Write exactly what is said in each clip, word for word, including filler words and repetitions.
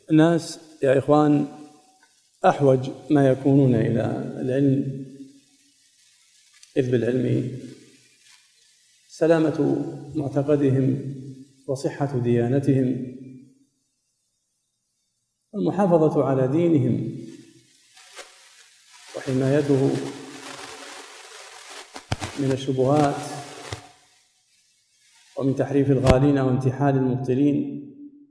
الناس يا إخوان أحوج ما يكونون إلى العلم، إذ بالعلم سلامة معتقدهم وصحة ديانتهم والمحافظة على دينهم وحمايته من الشبهات ومن تحريف الغالين وانتحال المبطلين.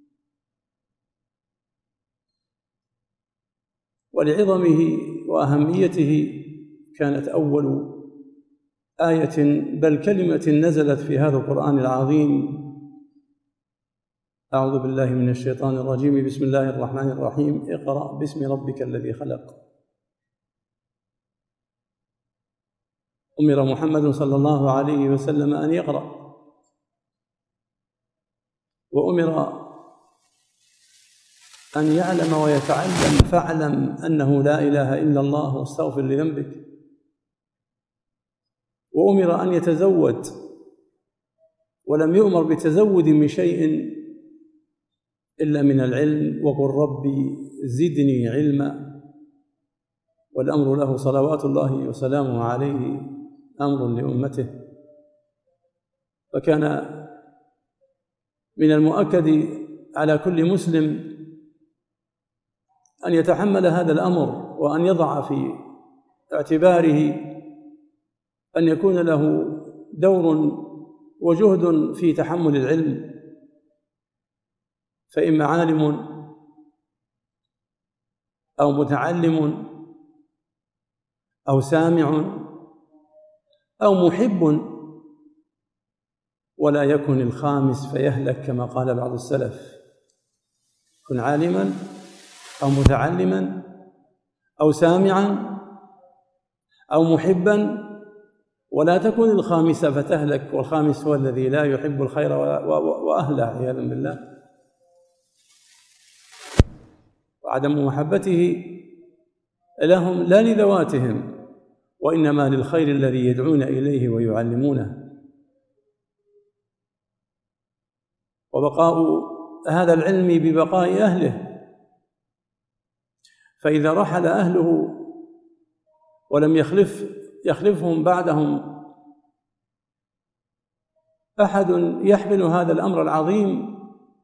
ولعظمه وأهميته كانت أول آية بل كلمة نزلت في هذا القرآن العظيم: أعوذ بالله من الشيطان الرجيم، بسم الله الرحمن الرحيم، اقرأ باسم ربك الذي خلق. أمر محمد صلى الله عليه وسلم أن يقرأ، وأمر أن يعلم ويتعلم، فاعلم أنه لا إله إلا الله واستغفر لذنبك. وأمر أن يتزود، ولم يؤمر بتزود من شيء إلا من العلم، وقل ربي زدني علما. والأمر له صلوات الله وسلامه عليه أمر لأمته. فكان من المؤكد على كل مسلم أن يتحمل هذا الأمر، وأن يضع في اعتباره أن يكون له دور وجهد في تحمل العلم، فإما عالم أو متعلم أو سامع أو محب، ولا يكن الخامس فيهلك كما قال بعض السلف. كن عالما أو متعلما أو سامعا أو محبا، ولا تكن الخامس فتهلك، والخامس هو الذي لا يحب الخير وأهله عياذا بالله. وعدم محبته لهم لا لذواتهم، وإنما للخير الذي يدعون إليه ويعلمونه. وبقاء هذا العلم ببقاء أهله، فإذا رحل أهله ولم يخلف يخلفهم بعدهم أحد يحمل هذا الأمر العظيم،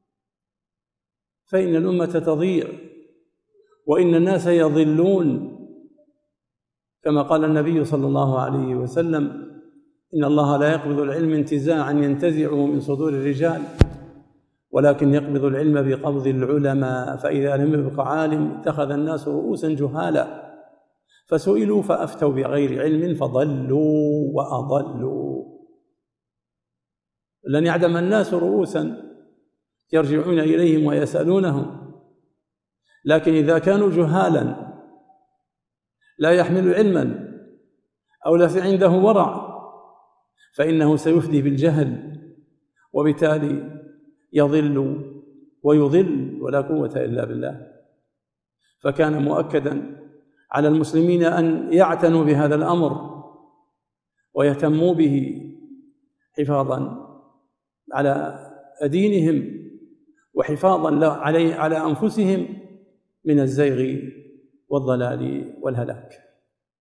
فإن الأمة تضيع وإن الناس يضلون، كما قال النبي صلى الله عليه وسلم: إن الله لا يقبض العلم انتزاعا ينتزعه من صدور الرجال، ولكن يقبض العلم بقبض العلماء، فإذا لم يبق عالم اتخذ الناس رؤوسا جهالا فسئلوا فأفتوا بغير علم فضلوا وأضلوا. لن يعدم الناس رؤوسا يرجعون إليهم ويسألونهم، لكن إذا كانوا جهالا لا يحمل علما أو ليس عنده ورع فإنه سيفدي بالجهل، وبالتالي يضل ويضل، ولا قوة إلا بالله. فكان مؤكدا على المسلمين أن يعتنوا بهذا الأمر ويهتموا به حفاظا على دينهم وحفاظا على أنفسهم من الزيغ والضلال والهلاك.